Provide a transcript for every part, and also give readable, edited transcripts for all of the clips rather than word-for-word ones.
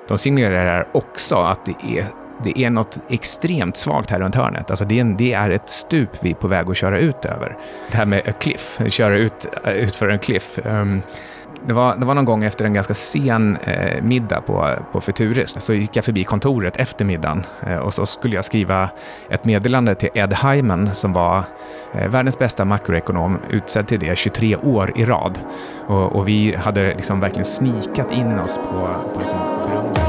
de signalerar också att det är något extremt svagt här runt hörnet. Alltså det är ett stup vi är på väg att köra ut över. Det här med a cliff, köra ut för en cliff. Det var någon gång efter en ganska sen middag på Futuris, så gick jag förbi kontoret efter middagen och så skulle jag skriva ett meddelande till Ed Hyman som var världens bästa makroekonom, utsedd till det 23 år i rad. Och vi hade liksom verkligen snikat in oss på liksom Brunners.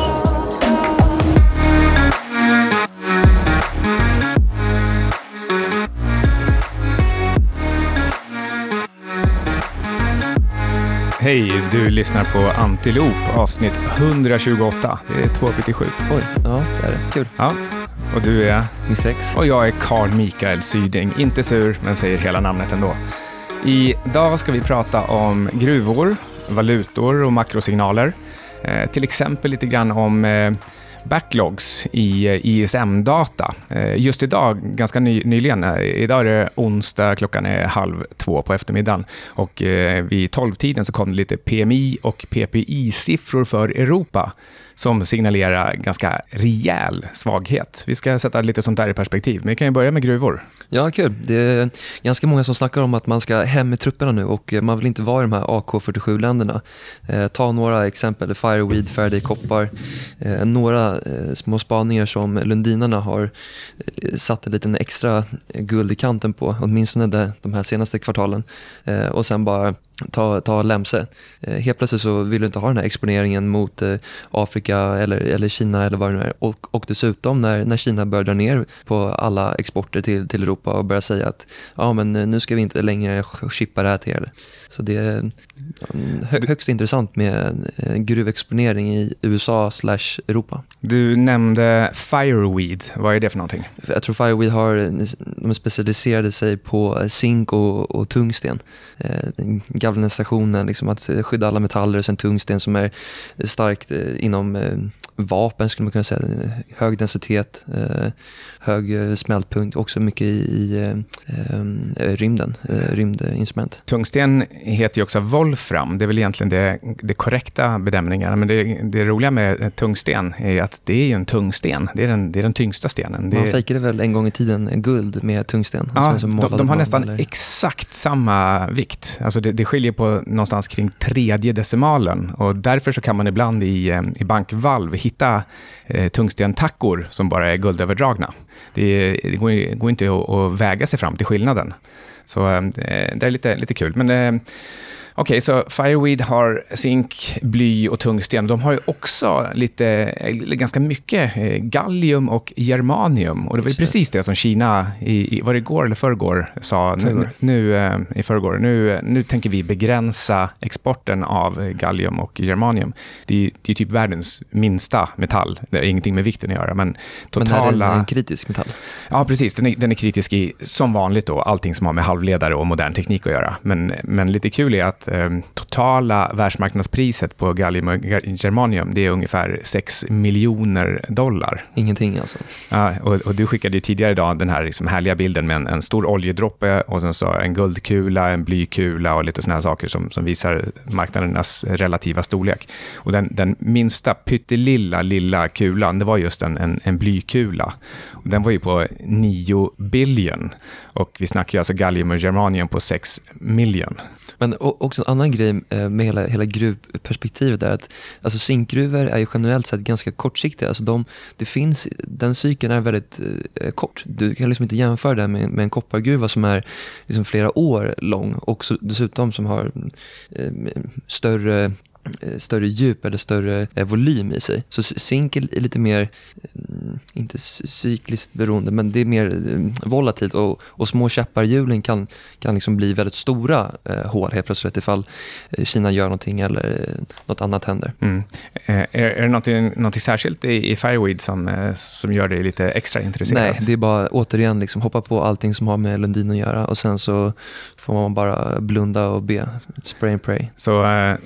Hej, du lyssnar på Antilop, avsnitt 128. Det är 2:77. Oj, ja, det är det. Kul. Ja, och du är? Miss X. Och jag är Carl Mikael Syding. Inte sur, men säger hela namnet ändå. Idag ska vi prata om gruvor, valutor och makrosignaler. Till exempel lite grann om backlogs i ISM-data. Just idag, ganska nyligen, idag är det onsdag, klockan är 1:30 på eftermiddagen och vid 12-tiden så kom det lite PMI och PPI-siffror för Europa som signalerar ganska rejäl svaghet. Vi ska sätta lite sånt där i perspektiv, men vi kan ju börja med gruvor. Ja, kul. Det är ganska många som snackar om att man ska hem med trupperna nu och man vill inte vara i de här AK47-länderna. Ta några exempel, Fireweed, Faraday koppar, några små spaningar som lundinarna har satt en liten extra guld i kanten på, åtminstone de här senaste kvartalen, och sen bara ta lämse. Helt plötsligt så vill du inte ha den här exponeringen mot Afrika eller Kina eller vad det nu är. Och dessutom när Kina börjar dra ner på alla exporter till Europa och börjar säga att ja, men nu ska vi inte längre chippa det här till er. Så det är högst intressant med gruvexponering i USA/Europa. Du nämnde Fireweed. Vad är det för någonting? Jag tror Fireweed de specialiserade sig på zink och tungsten. Galvanisationen, liksom att skydda alla metaller, och sen tungsten som är starkt inom vapen skulle man kunna säga. Hög densitet, hög smältpunkt, också mycket i rymdinstrument. Tungsten heter ju också wolfram. Det är väl egentligen det korrekta bedömningarna, men det roliga med tungsten är att det är ju en tungsten. Det är den tyngsta stenen. Man fejkade väl en gång i tiden guld med tungsten. Ja, de har nästan exakt samma vikt. Alltså det skiljer på någonstans kring 3:e decimalen, och därför så kan man ibland i bankvalv hitta tungstentackor som bara är guldöverdragna. Det går inte att väga sig fram till skillnaden. Så det är lite kul. Men okej, så Fireweed har zink, bly och tungsten. De har ju också ganska mycket gallium och germanium. Och det var precis det som Kina var det igår eller förrgår sa i förrgår. Nu tänker vi begränsa exporten av gallium och germanium. Det är typ världens minsta metall. Det har ingenting med vikten att göra. Men totala... Men är en kritisk metall? Ja, precis. Den är kritisk som vanligt då. Allting som har med halvledare och modern teknik att göra. Men lite kul är att totala världsmarknadspriset på gallium och germanium, det är ungefär $6 miljoner. Ingenting alltså. Ja, och du skickade ju tidigare idag den här liksom härliga bilden med en stor oljedroppe och sen så en guldkula, en blykula och lite såna här saker som visar marknadernas relativa storlek. Och den minsta pyttelilla kulan, det var just en blykula. Och den var ju på 9 billion. Och vi snackar ju alltså gallium och germanium på 6 miljoner. Men också en annan grej med hela gruvperspektivet är att alltså zinkgruvor är ju generellt sett ganska kortsiktiga. Alltså den cykeln är väldigt kort. Du kan liksom inte jämföra det med en koppargruva som är liksom flera år lång och dessutom som har större djup eller större volym i sig. Så zink är lite mer, inte cykliskt beroende, men det är mer volatilt och små käpparhjulen kan liksom bli väldigt stora hål helt plötsligt ifall Kina gör någonting eller något annat händer. Mm. Är det någonting särskilt i Fireweed som gör dig lite extra intresserad? Nej, det är bara återigen liksom hoppa på allting som har med Lundin att göra och sen så får man bara blunda och be, spray and pray. Så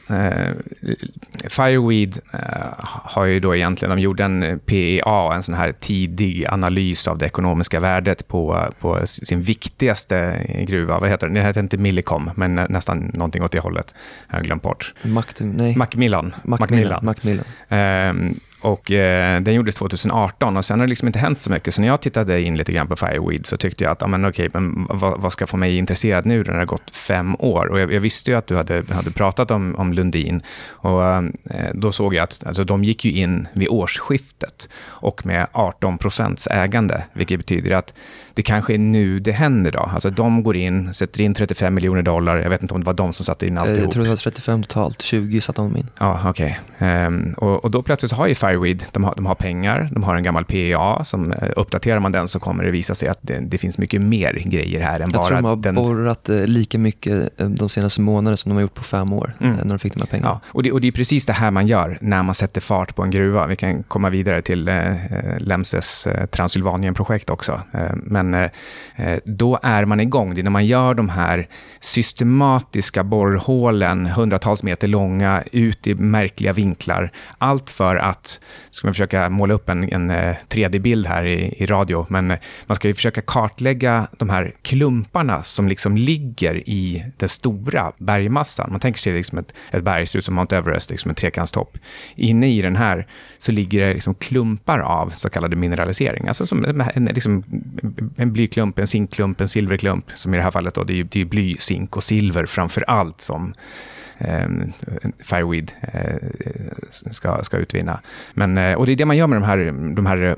Fireweed har ju då egentligen, de gjorde en PEA, en sån här tidig analys av det ekonomiska värdet på sin viktigaste gruva. Vad heter den? Det heter inte Millicom, men nästan någonting åt det hållet. Jag har glömt bort. Macmillan. Och den gjordes 2018 och sen har det liksom inte hänt så mycket. Så när jag tittade in lite grann på Fireweed så tyckte jag att men vad ska få mig intresserad nu när det har gått 5 år? Och jag visste ju att du hade pratat om Lundin och då såg jag att alltså, de gick ju in vid årsskiftet och med 18% ägande, vilket betyder att det kanske är nu det händer då. Alltså de går in, sätter in $35 miljoner. Jag vet inte om det var de som satte in alltihop. Jag tror det var 35 totalt, 20 satte de in. Ja, okej. Och då plötsligt har ju Fireweed, de har pengar, de har en gammal PEA som uppdaterar man den så kommer det visa sig att det finns mycket mer grejer här än bara... Jag tror de har borrat lika mycket de senaste månaderna som de har gjort på 5 år när de fick de här pengarna. Ja, och det är precis det här man gör när man sätter fart på en gruva. Vi kan komma vidare till Lemses Transylvanien-projekt också. Men då är man igång. Det är när man gör de här systematiska borrhålen, hundratals meter långa, ut i märkliga vinklar. Allt för att, ska man försöka måla upp en 3D-bild här i radio, men man ska ju försöka kartlägga de här klumparna som liksom ligger i den stora bergmassan. Man tänker sig liksom ett berg, ser ut som Mount Everest, liksom en trekantstopp. Inne i den här så ligger det liksom klumpar av så kallade mineralisering. Alltså som en blyklump, en zinkklump, en silverklump, som i det här fallet då, det är bly, zink och silver framför allt som Fireweed ska utvinna. Och det är det man gör med de här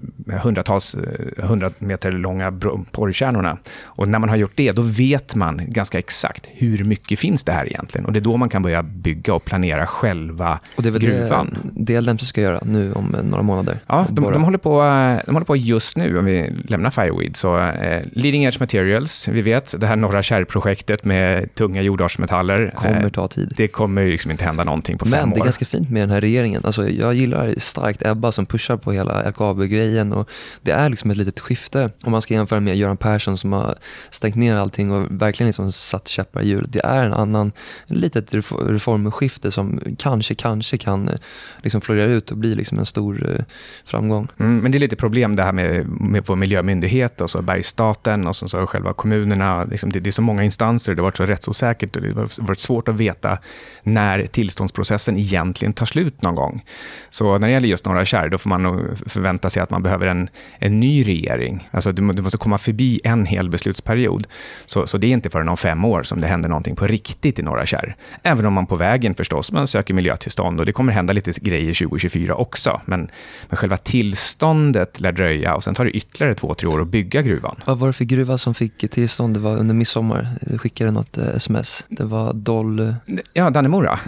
100 meter långa borrkärnorna. Och när man har gjort det, då vet man ganska exakt hur mycket finns det här egentligen. Och det är då man kan börja bygga och planera själva och det är väl gruvan. Det Lemse ska göra nu om några månader. Ja, de håller på just nu, om vi lämnar Fireweed. Så Leading Edge Materials, vi vet, det här Norra Kärr-projektet med tunga jordartsmetaller. Kommer ta tid. Det kommer liksom inte hända någonting på 5 år. Men det är ganska fint med den här regeringen. Alltså, jag gillar starkt Ebba som pushar på hela LKAB-grejen och det är liksom ett litet skifte om man ska jämföra med Göran Persson som har stängt ner allting och verkligen liksom satt käppar i hjul. Det är en litet reformskifte som kanske kan liksom florera ut och bli liksom en stor framgång. Men det är lite problem det här med vår miljömyndighet och så Bergsstaten och så själva kommunerna. Liksom det är så många instanser, det har varit så rättsosäkert och det har varit svårt att veta när tillståndsprocessen egentligen tar slut någon gång. Så när det gäller just Norra Kärr, då får man nog förvänta sig att man behöver en ny regering. Alltså du måste komma förbi en hel beslutsperiod. Så det är inte förrän om 5 år som det händer någonting på riktigt i Norra Kärr. Även om man på vägen förstås, man söker miljötillstånd och det kommer hända lite grejer 2024 också. Men själva tillståndet lär dröja och sen tar det ytterligare 2-3 år att bygga gruvan. Vad var det för gruva som fick tillstånd? Det var under midsommar. Du skickade något sms. Det var Ja, Dannemora.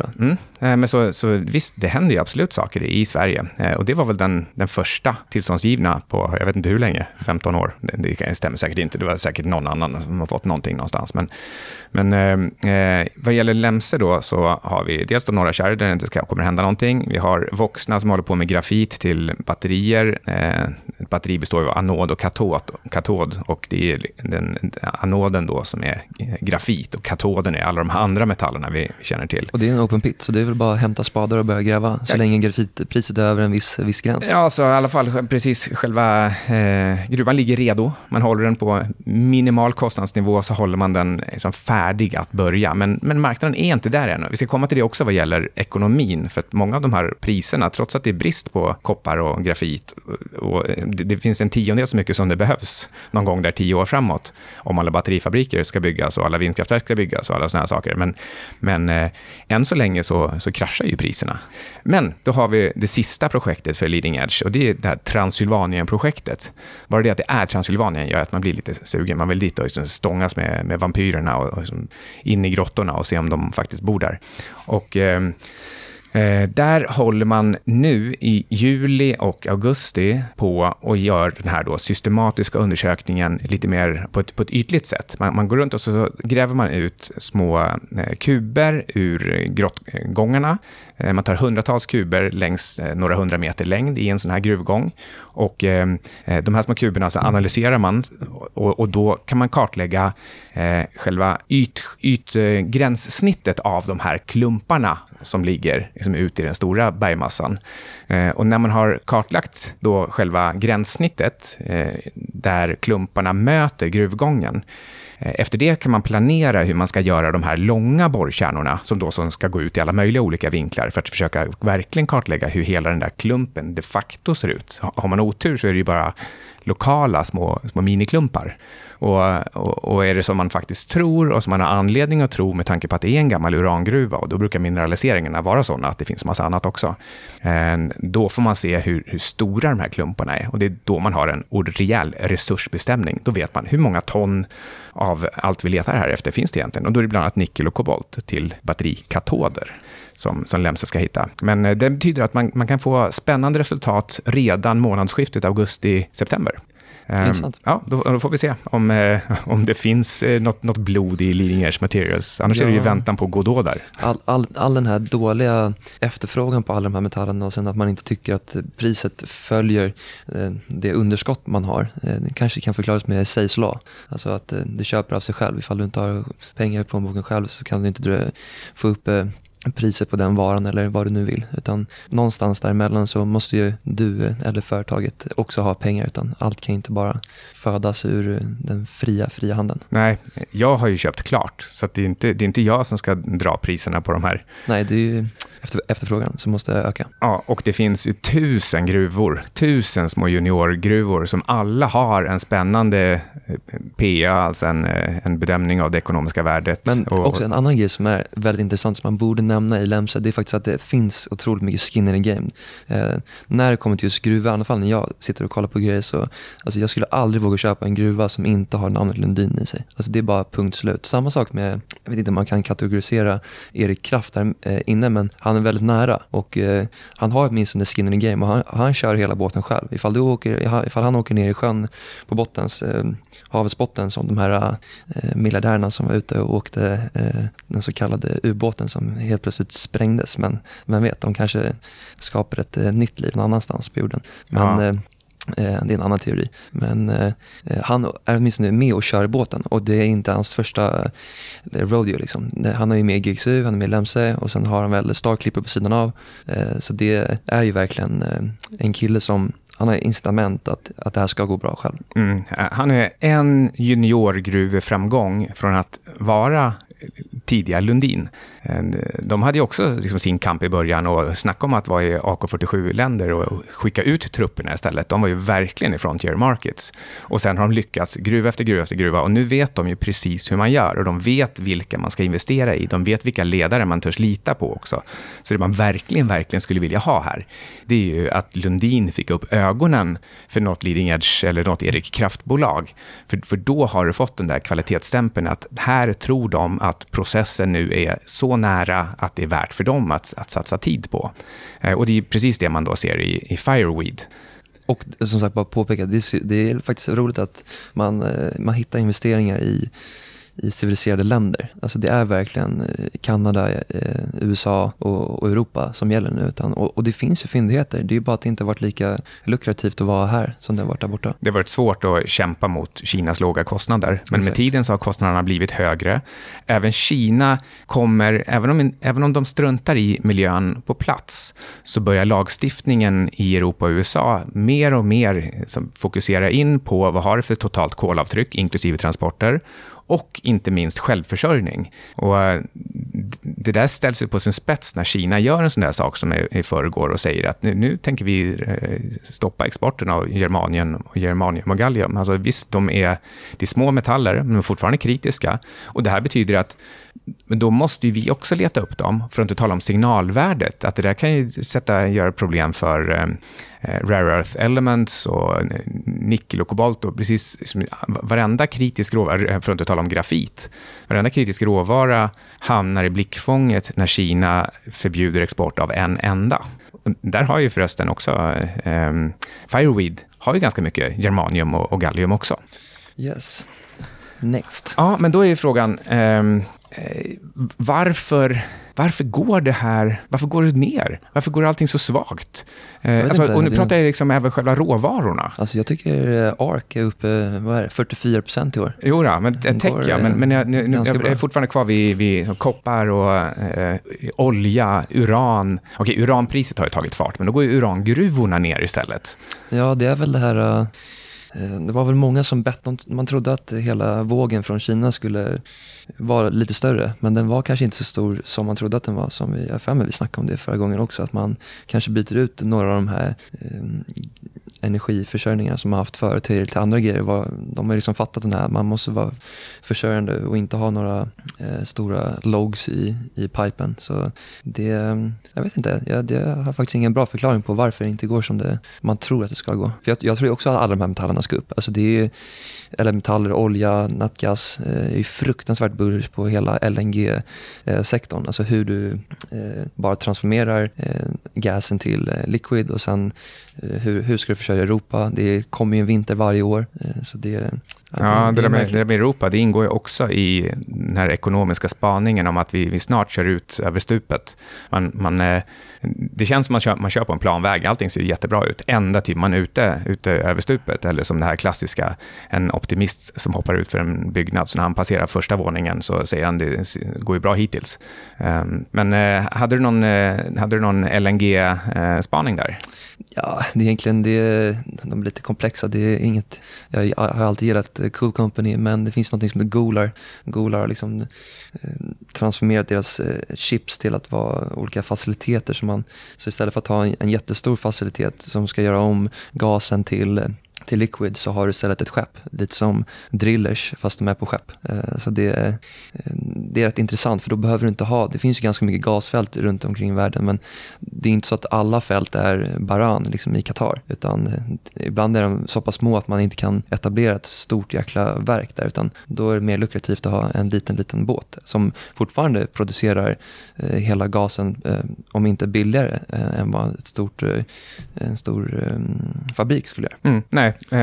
Men så visst, det händer ju absolut saker i Sverige. Och det var väl den första tillståndsgivna på, jag vet inte hur länge, 15 år. Det stämmer säkert inte, det var säkert någon annan som har fått någonting någonstans. Men vad gäller Lemse då så har vi dels då Norra Kärr där det inte kommer hända någonting. Vi har Voxna som håller på med grafit till batterier. Ett batteri består av anod och katod och det är den anoden då som är grafit och katoden är alla de andra metallerna vi känner till. Och det är en open pit, så det är väl bara att hämta spadar och börja gräva så länge grafitpriset är över en viss gräns. Ja, så i alla fall precis själva gruvan ligger redo. Man håller den på minimal kostnadsnivå så håller man den liksom färdig att börja. Men marknaden är inte där ännu. Vi ska komma till det också vad gäller ekonomin för att många av de här priserna, trots att det är brist på koppar och grafit och det finns en 10:e så mycket som det behövs någon gång där 10 år framåt om alla batterifabriker ska byggas och alla vindkraftverk ska byggas och alla såna här saker. Men än så länge så kraschar ju priserna. Men då har vi det sista projektet för Leading Edge och det är det här Transylvanien-projektet. Bara det att det är Transylvanien gör att man blir lite sugen. Man vill dit och stångas med vampyrerna och in i grottorna och se om de faktiskt bor där. Och där håller man nu i juli och augusti på och gör den här då systematiska undersökningen lite mer på ett ytligt sätt. Man går runt och så gräver man ut små kuber ur grottgångarna. Man tar hundratals kuber längs några 100 meter längd i en sån här gruvgång. Och de här små kuberna så analyserar man och då kan man kartlägga själva ytgränssnittet av de här klumparna som ligger liksom ut i den stora bergmassan. Och när man har kartlagt då själva gränssnittet där klumparna möter gruvgången, efter det kan man planera hur man ska göra de här långa borrkärnorna som ska gå ut i alla möjliga olika vinklar för att försöka verkligen kartlägga hur hela den där klumpen de facto ser ut. Har man otur så är det ju bara lokala små miniklumpar. Och är det som man faktiskt tror och som man har anledning att tro med tanke på att det är en gammal urangruva, och då brukar mineraliseringarna vara sådana att det finns massa annat också. Då får man se hur stora de här klumparna är, och det är då man har en rejäl resursbestämning. Då vet man hur många ton av allt vi letar här efter finns det egentligen, och då är det bland annat nickel och kobolt till batterikatoder som LEMSA ska hitta. Men det betyder att man kan få spännande resultat redan månadsskiftet augusti-september. Ja, då får vi se om det finns något blod i leading edge materials. Annars är det ju väntan på Godot där. All den här dåliga efterfrågan på alla de här metallerna, och sen att man inte tycker att priset följer det underskott man har. Det kanske kan förklaras med Say's law. Alltså att det köper av sig själv. Ifall du inte har pengar i plånboken själv så kan du inte få upp priset på den varan eller vad du nu vill, utan någonstans däremellan så måste ju du eller företaget också ha pengar, utan allt kan inte bara födas ur den fria handeln. Nej, jag har ju köpt klart, så att det är inte jag som ska dra priserna på de här. Nej, det är ju efterfrågan som måste öka. Ja, och det finns 1000 gruvor, 1000 små juniorgruvor som alla har en spännande PA, alltså en bedömning av det ekonomiska värdet. Men också en annan grej som är väldigt intressant som man borde nämna i LEMSA, det är faktiskt att det finns otroligt mycket skin in the game. När det kommer till just gruva, i alla fall när jag sitter och kollar på grejer, så alltså jag skulle aldrig våga köpa en gruva som inte har namnet Lundin i sig. Alltså det är bara punkt slut. Samma sak med, jag vet inte om man kan kategorisera Erik Kraft där inne, men han är väldigt nära, och han har åtminstone skin in the game, och han kör hela båten själv. Ifall han åker ner i sjön på bottens, havets botten, som de här miljardärerna som var ute och åkte den så kallade ubåten som helt plötsligt sprängdes, men vem vet, de kanske skapar ett nytt liv någon annanstans på jorden. Men det är en annan teori. Men han är åtminstone med och kör båten, och det är inte hans första rodeo liksom. Han är ju med i GXU, han är med i LEMSA, och sen har han väl Star Clipper på sidan av. Så det är ju verkligen en kille som han har incitament att det här ska gå bra själv. Han är en juniorgruveframgång från att vara tidiga Lundin. De hade ju också liksom sin kamp i början och snacka om att vara i AK47-länder och skicka ut trupperna istället. De var ju verkligen i frontier markets. Och sen har de lyckats gruva efter gruva efter gruva, och nu vet de ju precis hur man gör, och de vet vilka man ska investera i. De vet vilka ledare man törs lita på också. Så det man verkligen skulle vilja ha här, det är ju att Lundin fick upp ögonen för något leading edge eller något Erik Kraftbolag. För då har du fått den där kvalitetsstämpeln att här tror de att processen nu är så nära att det är värt för dem att satsa tid på. Och det är precis det man då ser i Fireweed. Och som sagt, bara påpeka, det är faktiskt roligt att man hittar investeringar i civiliserade länder. Alltså det är verkligen Kanada, USA och Europa som gäller nu. Och det finns ju fyndigheter. Det är ju bara att det inte har varit lika lukrativt att vara här som det har varit där borta. Det har varit svårt att kämpa mot Kinas låga kostnader. Men med tiden så har kostnaderna blivit högre. Även Kina kommer, även om de struntar i miljön på plats, så börjar lagstiftningen i Europa och USA mer och mer fokusera in på vad har det för totalt kolavtryck, inklusive transporter, och inte minst självförsörjning. Och det där ställs ju på sin spets när Kina gör en sån där sak som i förrgår och säger att nu tänker vi stoppa exporten av germanium och gallium. Alltså visst, det är små metaller, men de är fortfarande kritiska. Och det här betyder att då måste ju vi också leta upp dem, för att inte tala om signalvärdet. Att det där kan ju göra problem för rare earth elements och nickel och kobolt, och precis som varenda kritisk råvara, för att inte tala om grafit. Varenda kritisk råvara hamnar i blickfånget när Kina förbjuder export av en enda. Och där har ju förresten också Fireweed har ju ganska mycket germanium och gallium också. Yes. next? Ja, men då är ju frågan, varför går det här, varför går det ner? Varför går allting så svagt? Och nu pratar jag liksom även själva råvarorna. Alltså jag tycker ARK är uppe 44% i år. Jo då, men jag är fortfarande kvar vid koppar och olja, uran. Okej, uranpriset har ju tagit fart, men då går ju urangruvorna ner istället. Ja, det är väl det här... Det var väl många som man trodde att hela vågen från Kina skulle vara lite större, men den var kanske inte så stor som man trodde att den var, som vi snackade om det förra gången också, att man kanske byter ut några av de här energiförsörjningarna som man haft förut till andra grejer. De har liksom fattat den här, man måste vara försörjande och inte ha några stora logs i pipen. Så det, jag vet inte, det har faktiskt ingen bra förklaring på varför det inte går som man tror att det ska gå. För jag tror också att alla de här metallerna ska upp. Alltså det är metaller, olja, nattgas, är ju fruktansvärt bullish på hela LNG-sektorn. Alltså hur du bara transformerar gasen till liquid och sen hur ska du försörja Europa? Det kommer ju en vinter varje år. Så det där med Europa, det ingår ju också i den här ekonomiska spaningen om att vi snart kör ut över stupet. Det känns som att man kör på en planväg. Allting ser jättebra ut. Ända till man är ute över stupet. Eller som det här klassiska, en optimist som hoppar ut för en byggnad. Så när han passerar första våningen så säger han det går ju bra hittills. Men hade du någon LNG-spaning där? Ja, det är egentligen de är lite komplexa. Det är inget, jag har alltid gillat Cool Company, men det finns något som heter Golar. Golar har liksom transformerat deras chips till att vara olika faciliteter så istället för att ha en jättestor facilitet som ska göra om gasen till liquid, så har du istället ett skepp, lite som drillers fast de är på skepp. Så det är rätt intressant, för då behöver du inte det finns ju ganska mycket gasfält runt omkring i världen, men det är inte så att alla fält är Bahrain liksom i Qatar, utan ibland är de så pass små att man inte kan etablera ett stort jäkla verk där, utan då är det mer lukrativt att ha en liten båt som fortfarande producerar hela gasen, om inte billigare än vad en stor fabrik skulle göra. Nej. Det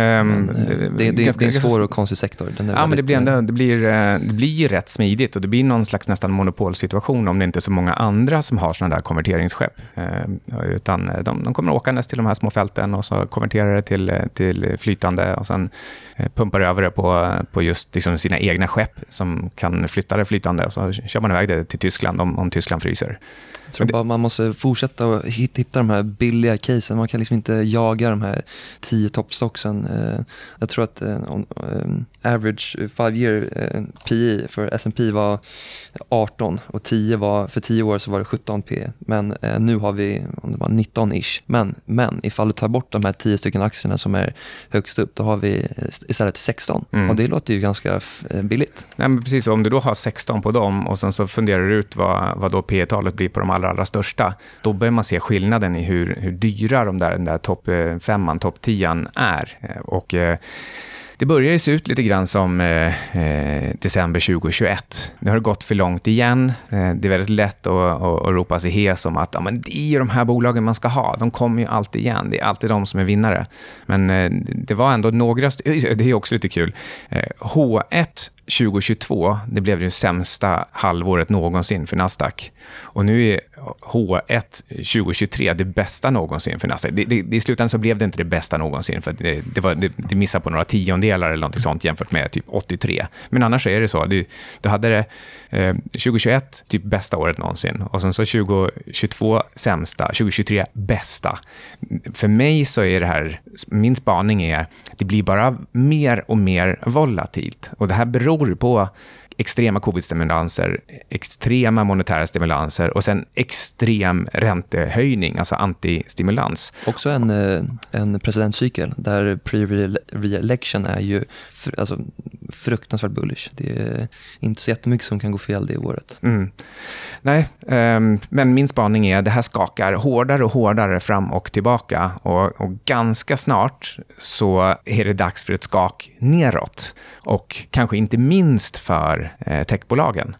är en svår och konstig sektor. Men det blir rätt smidigt, och det blir någon slags nästan monopolsituation om det inte är så många andra som har sådana där konverteringsskepp. Utan de kommer åka näst till de här små fälten och så konverterar det till flytande och sen pumpar över det på just liksom sina egna skepp som kan flytta det flytande, och så kör man iväg det till Tyskland om Tyskland fryser. Jag tror bara man måste fortsätta att hitta de här billiga casen. Man kan liksom inte jaga de här 10 toppstocksen. Jag tror att average 5-year PE för S&P var 18 och för 10 år så var det 17 PE. Men nu har vi, om det var 19-ish. Men ifall du tar bort de här 10 stycken aktierna som är högst upp, då har vi istället 16. Och det låter ju ganska billigt. Nej, men precis, om du då har 16 på dem och sen så funderar du ut vad då P-talet blir på de allra största, då börjar man se skillnaden i hur dyra den där topp 5, topp 10 är. Och det börjar ju se ut lite grann som december 2021. Nu har det gått för långt igen. Det är väldigt lätt att ropa sig hes om att men det är ju de här bolagen man ska ha. De kommer ju alltid igen. Det är alltid de som är vinnare. Men det var ändå några... Det är också lite kul. H1 2022, det blev det sämsta halvåret någonsin för Nasdaq. Och nu är H1 2023 det bästa någonsin för Nasdaq. I slutändan så blev det inte det bästa någonsin, för det missade på några tiondelar eller något sånt jämfört med typ 83. Men annars är det så. Du hade det 2021 typ bästa året någonsin, och sen så 2022 sämsta, 2023 bästa. För mig så är det här, min spaning är att det blir bara mer och mer volatilt, och det här beror på extrema covid-stimulanser, extrema monetära stimulanser och sen extrem räntehöjning, alltså antistimulans. Också en presidentcykel där pre-re-election är ju fruktansvärt bullish. Det är inte så jättemycket som kan gå fel det året. Nej, men min spaning är att det här skakar hårdare och hårdare fram och tillbaka, och ganska snart så är det dags för ett skak neråt, och kanske inte minst för techbolagen.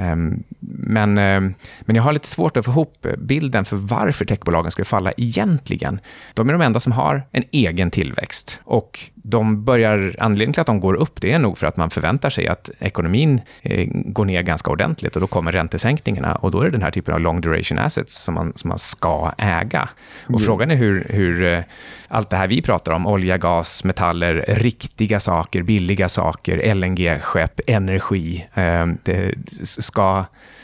Men jag har lite svårt att få ihop bilden för varför techbolagen skulle falla egentligen. De är de enda som har en egen tillväxt, och anledningen till att de går upp, det är nog för att man förväntar sig att ekonomin går ner ganska ordentligt och då kommer räntesänkningarna och då är det den här typen av long duration assets som man ska äga. Och frågan är hur allt det här vi pratar om, olja, gas, metaller, riktiga saker, billiga saker, LNG-skepp, energi, det ska...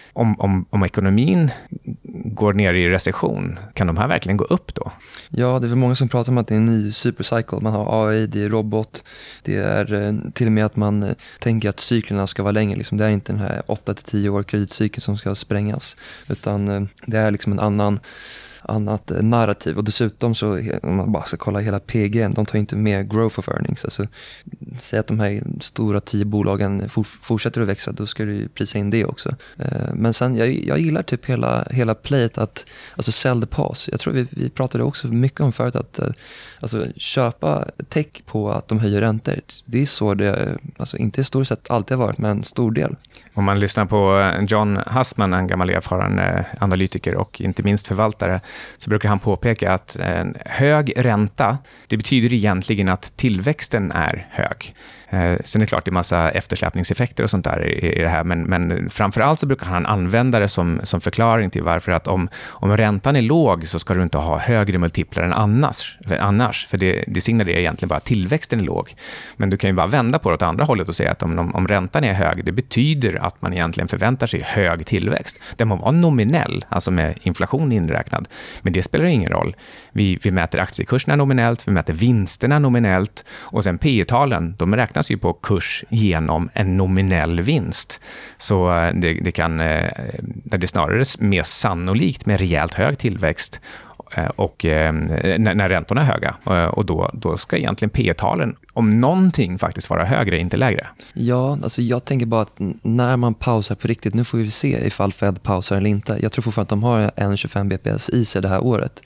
Om ekonomin går ner i recession, kan de här verkligen gå upp då? Ja, det är väl många som pratar om att det är en ny supercycle. Man har AI, det är robot, det är till och med att man tänker att cyklerna ska vara längre. Liksom, det är inte den här 8-10 år kreditcykel som ska sprängas, utan det är liksom en annat narrativ. Och dessutom så, om man bara ska kolla hela PG, de tar inte med growth of earnings. Alltså, säg att de här stora 10 bolagen fortsätter att växa, då ska du prisa in det också. Men sen, jag gillar typ hela playet att, alltså sell the pause. Jag tror vi pratade också mycket om förut att alltså, köpa tech på att de höjer räntor. Det är så det, alltså inte i stort sett alltid har varit, men en stor del. Om man lyssnar på John Hussman, en gammal erfaren analytiker och inte minst förvaltare, så brukar han påpeka att en hög ränta, det betyder egentligen att tillväxten är hög. Sen är det klart det är massa eftersläpningseffekter och sånt där i det här, men framförallt så brukar han använda det som förklaring till varför att om räntan är låg så ska du inte ha högre multiplar än annars för det signalerar egentligen bara att tillväxten är låg. Men du kan ju bara vända på det åt andra hållet och säga att om räntan är hög, det betyder att man egentligen förväntar sig hög tillväxt. Den må vara nominell, alltså med inflation inräknad, men det spelar ingen roll. Vi mäter aktiekurserna nominellt, vi mäter vinsterna nominellt och sen P/E-talen, de räknas ju på kurs genom en nominell vinst. Så det kan, där det snarare är mer sannolikt med rejält hög tillväxt och när räntorna är höga. Och då ska egentligen P/E-talen om någonting faktiskt vara högre, inte lägre. Ja, alltså jag tänker bara att när man pausar på riktigt, nu får vi se ifall Fed pausar eller inte. Jag tror fortfarande att de har 1,25 bps i sig det här året.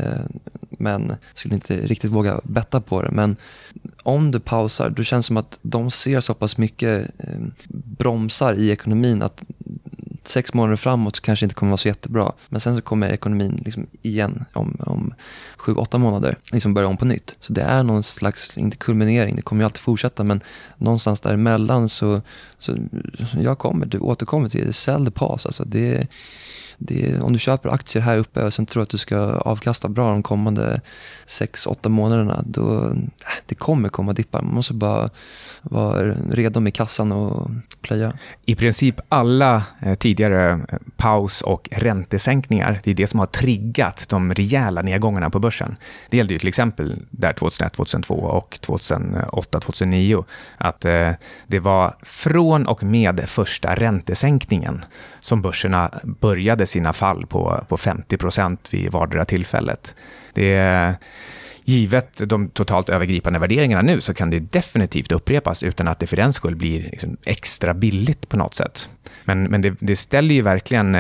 Men skulle inte riktigt våga betta på det. Men om du pausar, då känns det som att de ser så pass mycket bromsar i ekonomin att 6 månader framåt så kanske inte kommer vara så jättebra. Men sen så kommer ekonomin liksom igen om 7-8 månader liksom börja om på nytt. Så det är någon slags, inte kulminering, det kommer ju alltid fortsätta, men någonstans däremellan så du återkommer till sell the pause. Alltså om du köper aktier här uppe och sen tror att du ska avkasta bra de kommande 6-8 månaderna, då det kommer komma dippar. Man måste bara vara redo med kassan och plöja. I princip alla tidigare paus- och räntesänkningar, det är det som har triggat de rejäla nedgångarna på börsen. Det gällde ju till exempel där 2001, 2002 och 2008, 2009 att det var från och med första räntesänkningen som börserna började sina fall på 50% vid vardera tillfället. Det är givet de totalt övergripande värderingarna nu så kan det definitivt upprepas utan att det för den skull blir liksom extra billigt på något sätt. Men det ställer ju verkligen,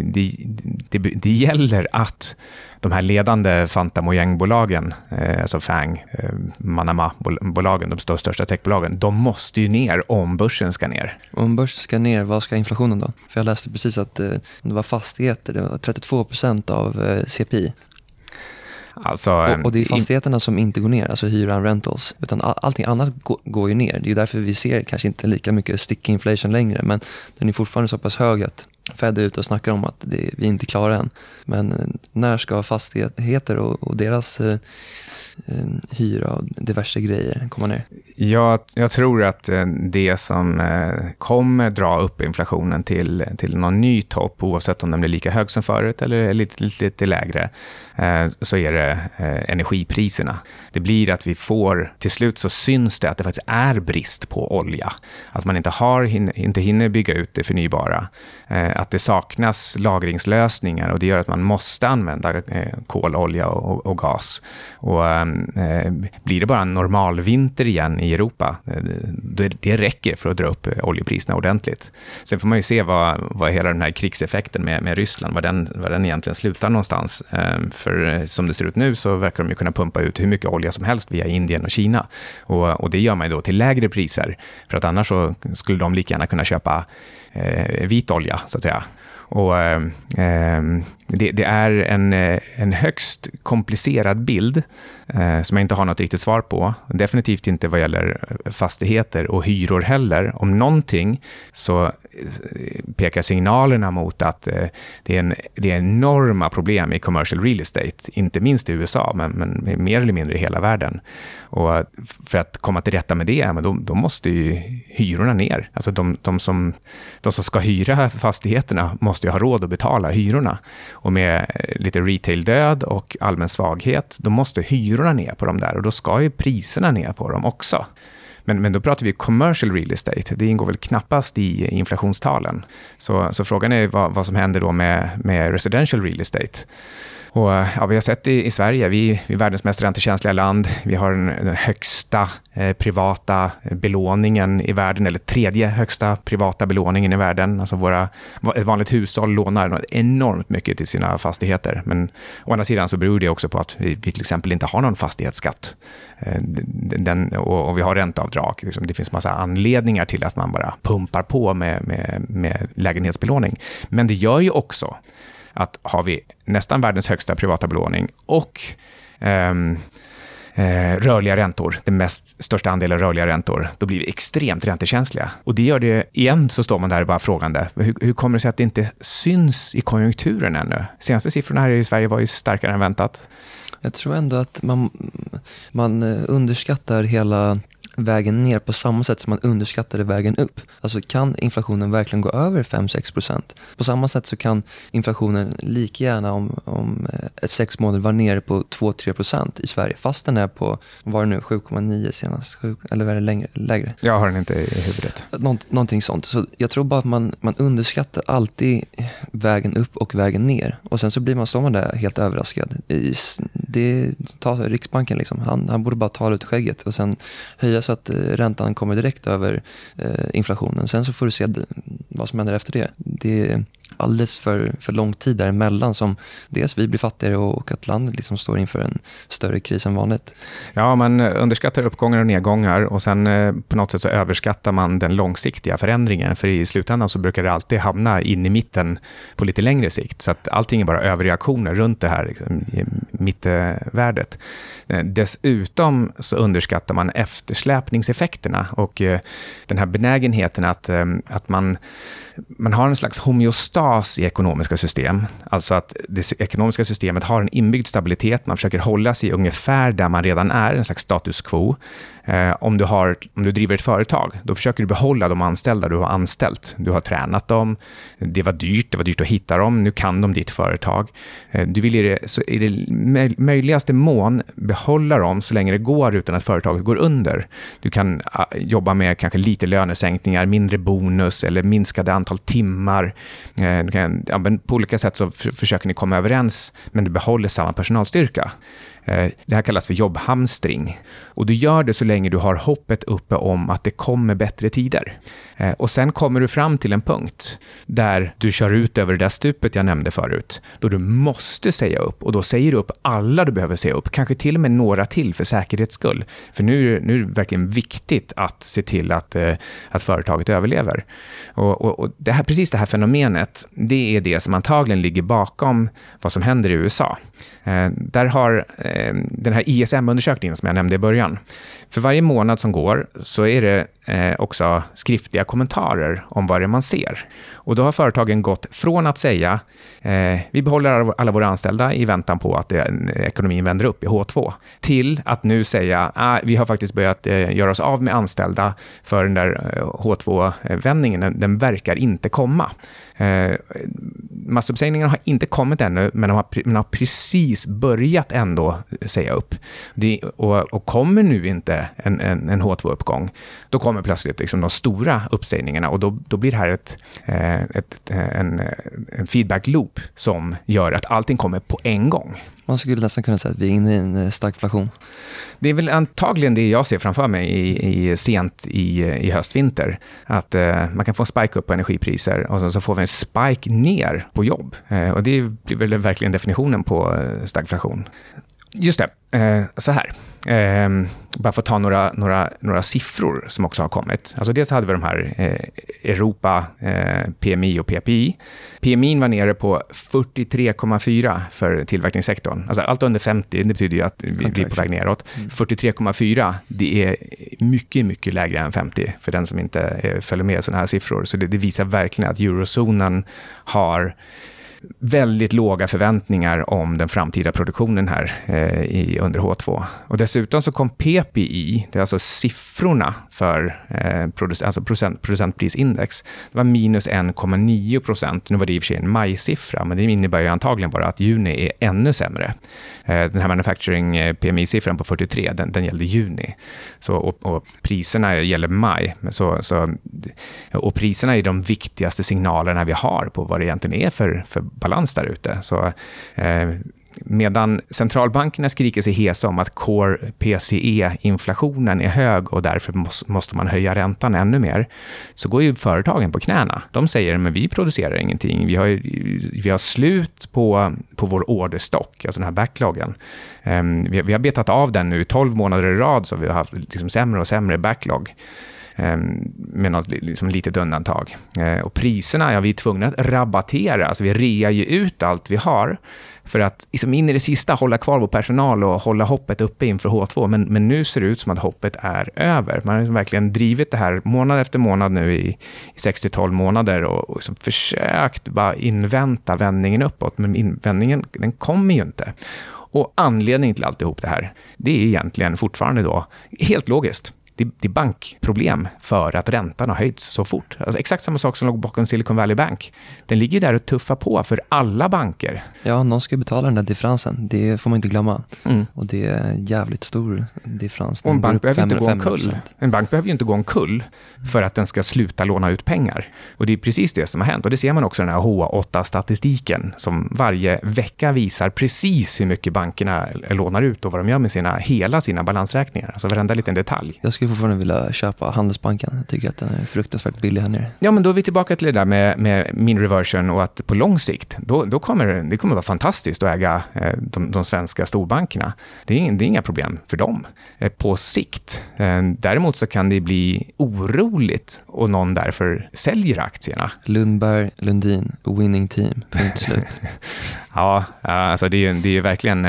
det gäller att de här ledande Fanta Mojang-bolagen, alltså FANG, Manama-bolagen, de största techbolagen, de måste ju ner om börsen ska ner. Om börsen ska ner, vad ska inflationen då? För jag läste precis att det var fastigheter, det var 32% av CPI. Alltså, och det är fastigheterna som inte går ner, alltså hyran, rentals, utan allting annat går ju ner. Det är ju därför vi ser kanske inte lika mycket sticky inflation längre, men den är fortfarande så pass hög att Fed är ute och snackar om att vi inte klarar än. Men när ska fastigheter och deras hyra och diverse grejer komma ner? Jag tror att det som kommer dra upp inflationen till någon ny topp, oavsett om den blir lika hög som förut eller lite lägre, så är det energipriserna. Det blir att vi får, till slut så syns det att det faktiskt är brist på olja. Att man inte hinner bygga ut det förnybara. Att det saknas lagringslösningar och det gör att man måste använda kol, olja och gas. Och blir det bara en normal vinter igen i Europa, det räcker för att dra upp oljepriserna ordentligt. Sen får man ju se vad hela den här krigseffekten med Ryssland, vad den egentligen slutar någonstans. För som det ser ut nu så verkar de ju kunna pumpa ut hur mycket olja som helst via Indien och Kina. Och det gör man ju då till lägre priser. För att annars så skulle de lika gärna kunna köpa vit olja, så att säga. Och Det är en högst komplicerad bild som jag inte har något riktigt svar på. Definitivt inte vad gäller fastigheter och hyror heller. Om någonting så pekar signalerna mot att det är enorma problem i commercial real estate, inte minst i USA, men mer eller mindre i hela världen. Och för att komma till rätta med det, men då måste ju hyrorna ner. Alltså de som ska hyra fastigheterna måste ju ha råd att betala hyrorna. Och med lite retail-död och allmän svaghet, då måste hyrorna ner på dem där. Och då ska ju priserna ner på dem också. Men då pratar vi commercial real estate. Det ingår väl knappast i inflationstalen. Så frågan är vad som händer då med residential real estate. Och ja, vi har sett i Sverige, vi är världens mest räntekänsliga land. Vi har den högsta privata belåningen i världen, eller tredje högsta privata belåningen i världen. Alltså ett vanligt hushåll lånar enormt mycket till sina fastigheter. Men å andra sidan så beror det också på att vi till exempel inte har någon fastighetsskatt. Och vi har ränteavdrag. Det finns massa anledningar till att man bara pumpar på med lägenhetsbelåning. Men det gör ju också att har vi nästan världens högsta privata belåning och rörliga räntor, den största andelen rörliga räntor, då blir vi extremt räntekänsliga. Och det gör det igen, så står man där bara frågande. Hur kommer det sig att det inte syns i konjunkturen ännu? Senaste siffrorna här i Sverige var ju starkare än väntat. Jag tror ändå att man underskattar hela vägen ner på samma sätt som man underskattade vägen upp. Alltså kan inflationen verkligen gå över 5-6%? På samma sätt så kan inflationen lika gärna om 6 månader vara nere på 2-3% i Sverige. Fast den är på, var det nu, 7,9 senast? Eller är det lägre? Jag har den inte i huvudet. Någonting sånt. Så jag tror bara att man underskattar alltid vägen upp och vägen ner. Och sen så står man där helt överraskad. Det tar Riksbanken liksom. Han borde bara ta ut skägget och sen höja så att räntan kommer direkt över inflationen. Sen så får du se vad som händer efter det. Det är alldeles för lång tid däremellan som dels vi blir fattigare och att landet liksom står inför en större kris än vanligt. Ja, man underskattar uppgångar och nedgångar och sen på något sätt så överskattar man den långsiktiga förändringen. För i slutändan så brukar det alltid hamna in i mitten på lite längre sikt. Så att allting är bara överreaktioner runt det här liksom, mittvärdet. Dessutom så underskattar man eftersläpningseffekterna och den här benägenheten att man har en slags homeostas i ekonomiska system. Alltså att det ekonomiska systemet har en inbyggd stabilitet. Man försöker hålla sig ungefär där man redan är, en slags status quo. Om du driver ett företag, då försöker du behålla de anställda du har anställt. Du har tränat dem, det var dyrt att hitta dem, nu kan de ditt företag. Du vill i det möjligaste mån behålla dem så länge det går utan att företaget går under. Du kan jobba med kanske lite lönesänkningar, mindre bonus eller minskade antal timmar. På olika sätt så försöker ni komma överens, men du behåller samma personalstyrka. Det här kallas för jobbhamstring. Och du gör det så länge du har hoppet uppe om att det kommer bättre tider. Och sen kommer du fram till en punkt där du kör ut över det där stupet jag nämnde förut. Då du måste säga upp. Och då säger du upp alla du behöver säga upp. Kanske till och med några till för säkerhets skull. För nu är det verkligen viktigt att se till att företaget överlever. Och precis det här fenomenet, det är det som antagligen ligger bakom vad som händer i USA. Där har den här ISM-undersökningen som jag nämnde i början. För varje månad som går så är det också skriftliga kommentarer om vad det är man ser. Och då har företagen gått från att säga vi behåller alla våra anställda i väntan på att ekonomin vänder upp i H2 till att nu säga vi har faktiskt börjat göra oss av med anställda för den där H2-vändningen. Den verkar inte komma. Massuppsägningarna har inte kommit ännu, men man har precis börjat ändå säga upp. Och kommer nu inte en H2-uppgång, då kommer plötsligt liksom de stora uppsägningarna och då blir det här en feedback loop som gör att allting kommer på en gång. Man skulle nästan kunna säga att vi är inne i en stagflation. Det är väl antagligen det jag ser framför mig sent i höstvinter. Att man kan få en spike upp på energipriser och så får vi en spike ner på jobb. Och det blir väl verkligen definitionen på stagflation. Just det, så här. bara för att ta några siffror som också har kommit. Alltså dels hade vi de här Europa, PMI och PPI. PMI var nere på 43,4 för tillverkningssektorn. Alltså allt under 50, det betyder ju att vi är på väg neråt. 43,4, det är mycket, mycket lägre än 50 för den som inte följer med sådana här siffror. Så det visar verkligen att eurozonen har väldigt låga förväntningar om den framtida produktionen här under H2. Och dessutom så kom PPI, det är alltså siffrorna för procentprisindex. Det var minus 1,9%. Nu var det i och för sig en majsiffra, men det innebär ju antagligen bara att juni är ännu sämre. Den här manufacturing PMI-siffran på 43, den gällde juni. Så, och priserna gäller maj. Och priserna är de viktigaste signalerna vi har på vad det egentligen är för balans där ute. Så medan centralbankerna skriker sig hesa om att core PCE-inflationen är hög och därför måste man höja räntan ännu mer, så går ju företagen på knäna. De säger, men vi producerar ingenting. Vi har slut på vår orderstock, alltså den här backloggen. Vi har betat av den nu 12 månader i rad, så vi har haft liksom sämre och sämre backlog. Med något liksom litet undantag. Och priserna, ja, vi är tvungna att rabattera. Alltså vi rear ju ut allt vi har för att liksom in i det sista hålla kvar vår personal och hålla hoppet uppe inför H2. Men nu ser det ut som att hoppet är över. Man har liksom verkligen drivit det här månad efter månad nu i 6-12 månader och liksom försökt bara invänta vändningen uppåt. Men vändningen, den kommer ju inte. Och anledningen till alltihop det här, det är egentligen fortfarande då helt logiskt. Det är bankproblem för att räntan har höjts så fort. Alltså exakt samma sak som låg bakom Silicon Valley Bank. Den ligger där och tuffar på för alla banker. Ja, någon ska betala den där differensen. Det får man inte glömma. Och det är en jävligt stor differens. Och en bank behöver inte gå omkull. En bank behöver ju inte gå omkull för att den ska sluta låna ut pengar. Och det är precis det som har hänt. Och det ser man också i den här HA8-statistiken som varje vecka visar precis hur mycket bankerna lånar ut och vad de gör med hela sina balansräkningar. Alltså varenda liten detalj. Jag skulle fortfarande vilja köpa Handelsbanken. Jag tycker att den är fruktansvärt billig här nere. Ja, men då är vi tillbaka till det där med mean reversion och att på lång sikt, då kommer det vara fantastiskt att äga de svenska storbankerna. Det är inga problem för dem på sikt. Däremot så kan det bli oroligt och någon därför säljer aktierna. Lundberg, Lundin, winning team. Punkt slut. Ja, alltså det är verkligen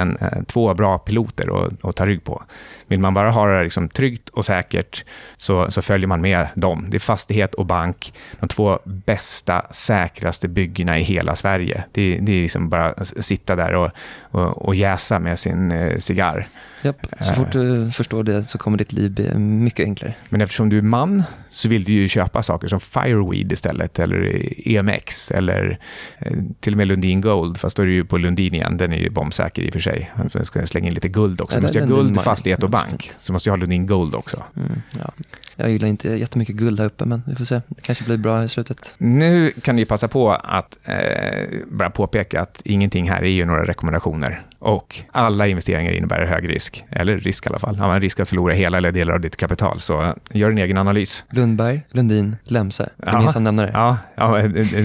två bra piloter att ta rygg på. Vill man bara ha det liksom tryggt och säkert så följer man med dem. Det är fastighet och bank, de två bästa, säkraste byggena i hela Sverige. Det är liksom bara att sitta där och jäsa med sin cigarr. Japp, så fort du förstår det så kommer ditt liv bli mycket enklare. Men eftersom du är man så vill du ju köpa saker som Fireweed istället, eller EMX, eller till och med Lundin Gold, fast då är det ju på Lundin igen, den är ju bombsäker i och för sig. Så jag ska slänga in lite guld också. Du måste ha guld, fastighet och bank, så måste jag ha Lundin Gold också. Ja. Jag gillar inte jättemycket guld här uppe, men vi får se. Det kanske blir bra i slutet. Nu kan ni passa på att bara påpeka att ingenting här är ju några rekommendationer. Och alla investeringar innebär hög risk, eller risk i alla fall. Ja, en risk att förlora hela eller delar av ditt kapital, så gör en egen analys. Lundberg, Lundin, Lemse, gemensam nämnare. Ja,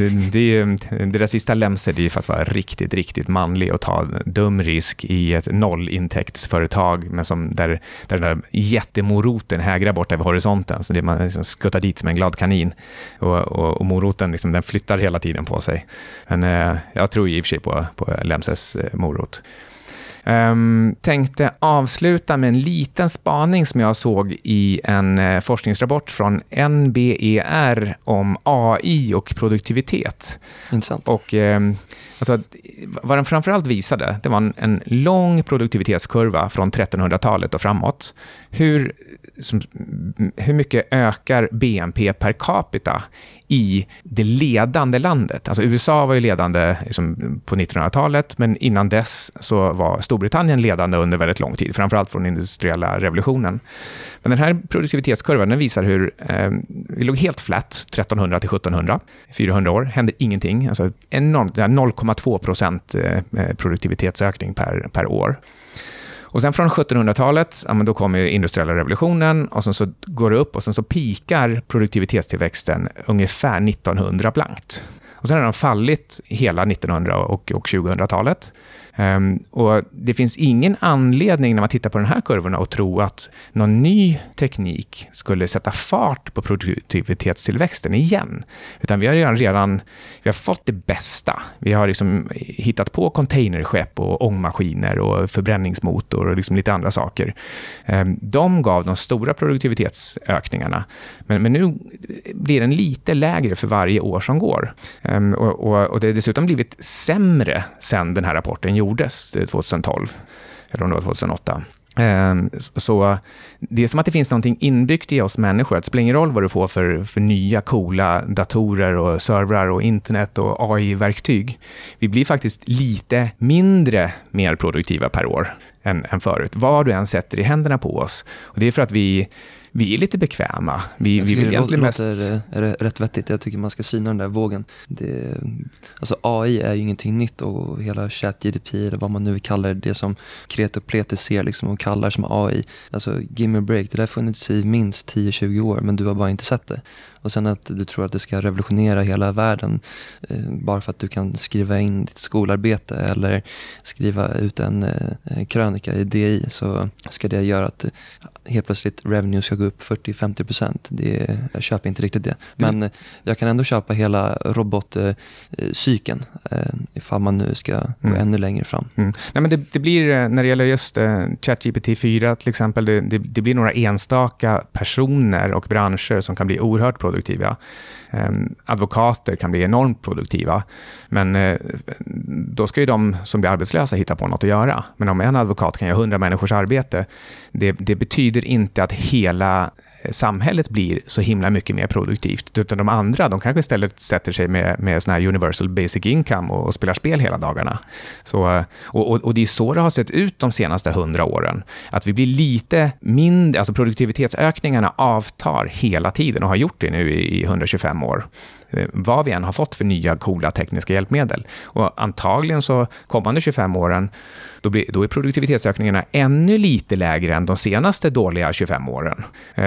det där sista Lemse, det är för att vara riktigt, riktigt manlig och ta dum risk i ett nollintäktsföretag, men där den där jättemoroten hägrar bort över horisonten, så det man liksom skuttar dit som en glad kanin, och moroten liksom, den flyttar hela tiden på sig. Men jag tror i och för sig på Lemses morot. Tänkte avsluta med en liten spaning som jag såg i en forskningsrapport från NBER om AI och produktivitet. Intressant. Och alltså, vad den framförallt visade, det var en lång produktivitetskurva från 1300-talet och framåt. Hur mycket ökar BNP per capita i det ledande landet? Alltså USA var ju ledande liksom, på 1900-talet, men innan dess så var Storbritannien ledande under väldigt lång tid, framförallt från industriella revolutionen. Men den här produktivitetskurvan, den visar hur vi låg helt flat 1300 till 1700, 400 år, hände ingenting. Alltså enormt, 0,2% produktivitetsökning per år. Och sen från 1700-talet, ja, men då kommer industriella revolutionen, och sen så går det upp och sen så pikar produktivitetstillväxten ungefär 1900 blankt. Och sen har den fallit hela 1900- och 2000-talet. Och det finns ingen anledning när man tittar på den här kurvorna att tro att någon ny teknik skulle sätta fart på produktivitetstillväxten igen. Utan vi har fått det bästa. Vi har liksom hittat på containerskepp och ångmaskiner och förbränningsmotor och liksom lite andra saker. De gav de stora produktivitetsökningarna. Men nu blir den lite lägre för varje år som går. Och det har dessutom blivit sämre sedan den här rapporten gjordes 2012. Eller om det var 2008. Så det är som att det finns någonting inbyggt i oss människor. Att det spelar ingen roll vad du får för nya coola datorer och servrar och internet och AI-verktyg. Vi blir faktiskt lite mer produktiva per år än förut. Vad du än sätter i händerna på oss. Och det är för att vi är lite bekväma. Vi vill egentligen mest... är rätt vettigt. Jag tycker man ska syna den där vågen. Alltså AI är ju ingenting nytt och hela ChatGPT eller vad man nu kallar det som Kreta och Plete ser liksom och kallar som AI. Alltså give me a break. Det där har funnits i minst 10-20 år men du har bara inte sett det. Och sen att du tror att det ska revolutionera hela världen bara för att du kan skriva in ditt skolarbete eller skriva ut en krönika i DI så ska det göra att helt plötsligt revenue ska gå upp 40-50%. Jag köper inte riktigt det. Men jag kan ändå köpa hela robotcykeln ifall man nu ska gå ännu längre fram. Nej, men det blir, när det gäller just ChatGPT 4 till exempel, det blir några enstaka personer och branscher som kan bli oerhört produktiva. Advokater kan bli enormt produktiva. Men då ska ju de som blir arbetslösa hitta på något att göra. Men om en advokat kan göra 100 människors arbete, det betyder inte att hela samhället blir så himla mycket mer produktivt. Utan de andra, de kanske istället sätter sig med sån här universal basic income och spelar spel hela dagarna. Så, och det är så det har sett ut de senaste 100 åren. Att vi blir lite mindre, alltså produktivitetsökningarna avtar hela tiden och har gjort det nu i 125 år. Vad vi än har fått för nya coola tekniska hjälpmedel. Och antagligen så kommande 25 åren då är produktivitetsökningarna ännu lite lägre än de senaste dåliga 25 åren.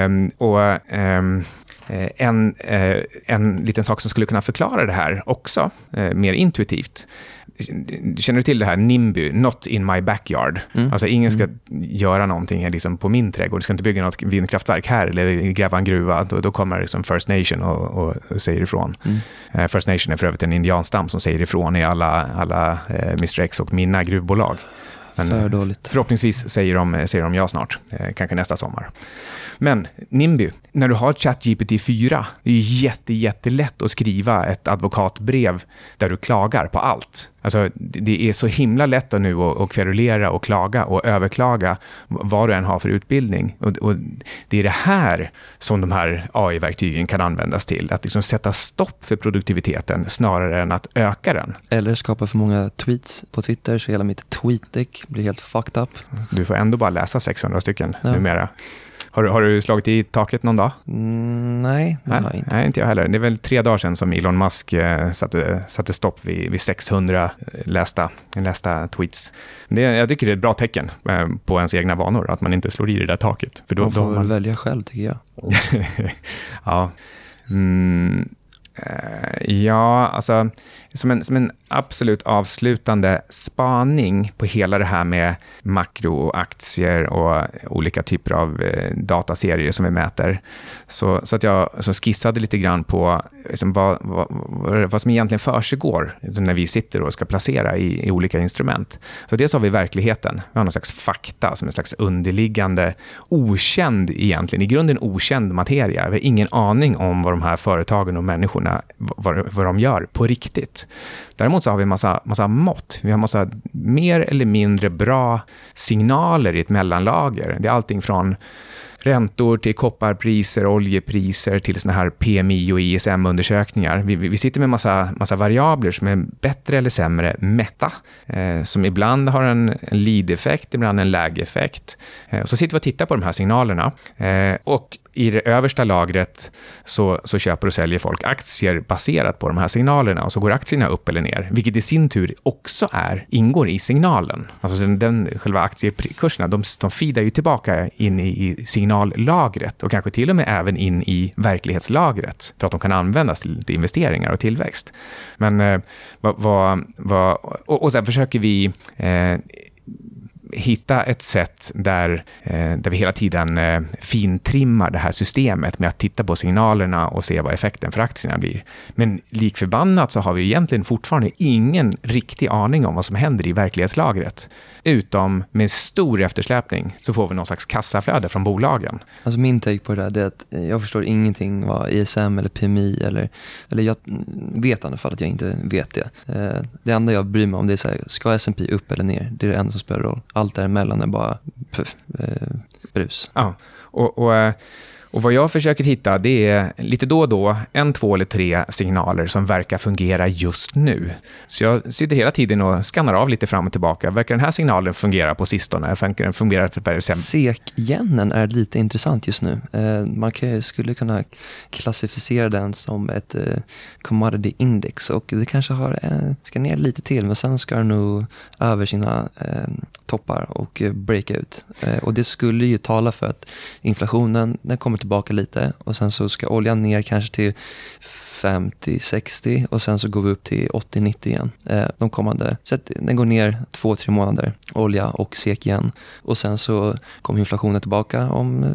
En liten sak som skulle kunna förklara det här också mer intuitivt. Känner du till det här NIMBY, not in my backyard? Alltså ingen ska göra någonting liksom på min trädgård. Du ska inte bygga något vindkraftverk här eller gräva en gruva. Då kommer liksom First Nation och säger ifrån. First Nation är för övrigt en indianstam som säger ifrån i alla Mr. X och mina gruvbolag. Men för dåligt. Förhoppningsvis säger de ja snart, kanske nästa sommar. Men NIMBY, när du har ChatGPT 4, det är jättelätt att skriva ett advokatbrev där du klagar på allt. Alltså, det är så himla lätt nu att kverulera och klaga och överklaga vad du än har för utbildning. Och det är det här som de här AI-verktygen kan användas till. Att liksom sätta stopp för produktiviteten snarare än att öka den. Eller skapa för många tweets på Twitter så hela mitt tweetdeck blir helt fucked up. Du får ändå bara läsa 600 stycken numera. Har du slagit i taket någon dag? Nej, det har jag inte. Nej, inte jag heller. Det är väl 3 dagar sedan som Elon Musk satte stopp vid 600 lästa tweets. Jag tycker det är ett bra tecken på ens egna vanor, att man inte slår i det där taket. För man får väl välja själv, tycker jag. Ja. Ja, alltså som en absolut avslutande spaning på hela det här med makroaktier och olika typer av dataserier som vi mäter. Så att jag skissade lite grann på liksom vad som egentligen försiggår när vi sitter och ska placera i olika instrument. Så dels har vi verkligheten. Vi har någon slags fakta som en slags underliggande okänd egentligen, i grunden okänd materia. Vi har ingen aning om vad de här företagen och människorna vad de gör på riktigt. Däremot så har vi massa mått. Vi har massa mer eller mindre bra signaler i ett mellanlager. Det är allting från räntor till kopparpriser, oljepriser till såna här PMI och ISM-undersökningar. Vi sitter med massa variabler som är bättre eller sämre mätta. Som ibland har en lead-effekt, ibland en lag-effekt. Så sitter vi och tittar på de här signalerna. Och i det översta lagret så köper och säljer folk aktier baserat på de här signalerna, och så går aktierna upp eller ner, vilket i sin tur också ingår i signalen. Alltså själva aktiekurserna, de feedar ju tillbaka in i signalen signallagret och kanske till och med även in i verklighetslagret för att de kan användas till investeringar och tillväxt. Men och sen försöker vi hitta ett sätt där vi hela tiden fintrimmar det här systemet med att titta på signalerna och se vad effekten för aktierna blir. Men likförbannat så har vi egentligen fortfarande ingen riktig aning om vad som händer i verklighetslagret. Utom med stor eftersläpning så får vi någon slags kassaflöde från bolagen. Alltså min take på det där är att jag förstår ingenting vad ISM eller PMI eller jag vet i alla fall att jag inte vet det. Det enda jag bryr mig om det är så här, ska S&P upp eller ner? Det är det enda som spelar roll. Allt däremellan är bara brus. Ja, och vad jag försöker hitta det är lite då och då 1, 2 eller 3 signaler som verkar fungera just nu. Så jag sitter hela tiden och skannar av lite fram och tillbaka. Verkar den här signalen fungera på sistone? Verkar den fungera för SEK-yenen är lite intressant just nu. Man skulle kunna klassificera den som ett commodity index och det kanske ska ner lite till men sen ska den nog över sina toppar och breaka ut. Och det skulle ju tala för att inflationen den kommer tillbaka lite och sen så ska oljan ner kanske till 50-60 och sen så går vi upp till 80-90 igen. De kommande, så att den går ner 2-3 månader, olja och SEK igen. Och sen så kommer inflationen tillbaka om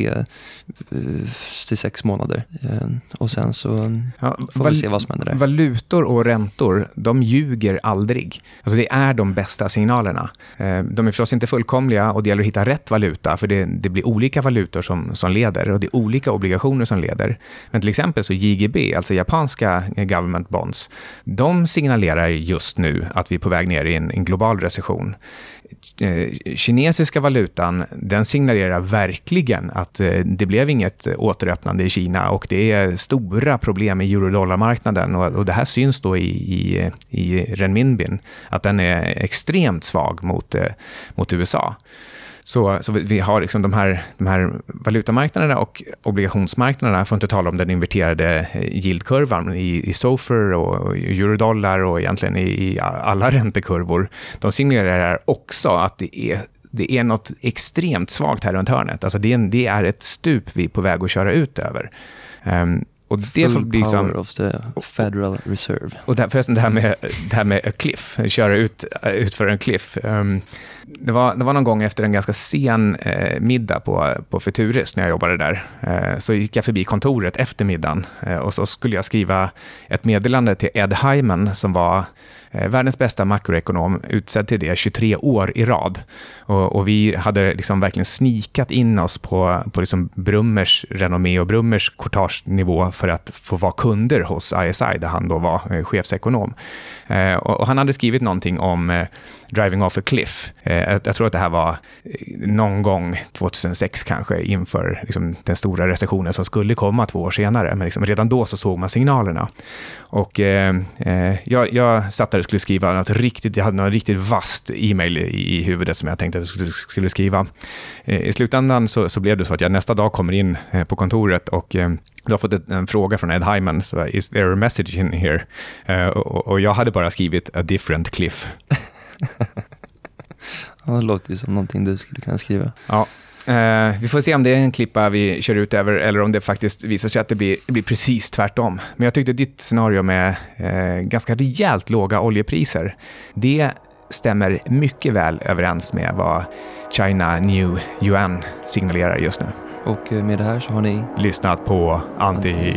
3-6 månader. Och sen så får vi se vad som händer där. Valutor och räntor, de ljuger aldrig. Alltså det är de bästa signalerna. De är förstås inte fullkomliga och det gäller att hitta rätt valuta för det blir olika valutor som leder och det är olika obligationer som leder. Men till exempel så JGB, alltså japanska government bonds, de signalerar just nu att vi är på väg ner i en global recession. Kinesiska valutan, den signalerar verkligen att det blev inget återöppnande i Kina och det är stora problem i eurodollarmarknaden och det här syns då i renminbin att den är extremt svag mot USA. Så vi har liksom de här valutamarknaderna och obligationsmarknaderna, får inte tala om den inverterade yieldkurvan i SOFR och eurodollar och egentligen i alla räntekurvor. De signalerar också att det är något extremt svagt här runt hörnet. Alltså det är ett stup vi är på väg att köra ut över. Och det får bli power of the Federal Reserve. Och förresten det här med a cliff, köra ut för en cliff. Det var någon gång efter en ganska sen middag på Futurist när jag jobbade där. Så gick jag förbi kontoret efter middagen och så skulle jag skriva ett meddelande till Ed Hyman som var världens bästa makroekonom, utsedd till det 23 år i rad. Och vi hade liksom verkligen snikat in oss på liksom Brummers renommé och Brummers courtagenivå för att få vara kunder hos ISI där han då var chefsekonom. Och han hade skrivit någonting om driving off a cliff. Jag tror att det här var någon gång 2006 kanske inför liksom den stora recessionen som skulle komma 2 år senare. Men liksom redan då så såg man signalerna. Och jag satt där och skulle skriva jag hade något riktigt vasst e-mail i huvudet som jag tänkte att jag skulle skriva. I slutändan så blev det så att jag nästa dag kommer in på kontoret och du har fått en fråga från Ed Hyman. Så, is there a message in here? Och jag hade bara skrivit a different cliff. Ja, det låter ju som någonting du skulle kunna skriva. Ja. Vi får se om det är en klippa vi kör ut över eller om det faktiskt visar sig att det blir precis tvärtom. Men jag tyckte ditt scenario med ganska rejält låga oljepriser, det stämmer mycket väl överens med vad China New Yuan signalerar just nu. Och med det här så har ni lyssnat på Anti.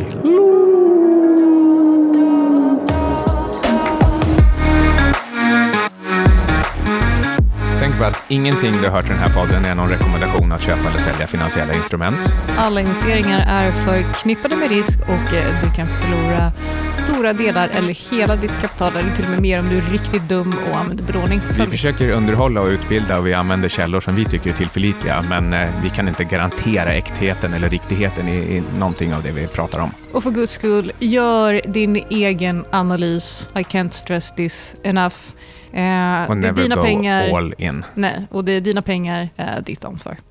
Tänk på att ingenting du har hört i den här podden är någon rekommendation att köpa eller sälja finansiella instrument. Alla investeringar är förknippade med risk och du kan förlora stora delar eller hela ditt kapital eller till och med mer om du är riktigt dum och använder belåning. Vi försöker underhålla och utbilda och vi använder källor som vi tycker är tillförlitliga, men vi kan inte garantera äktheten eller riktigheten i någonting av det vi pratar om. Och för guds skull, gör din egen analys. I can't stress this enough. Och det är dina pengar. All in. Nej, och det är dina pengar, ditt ansvar.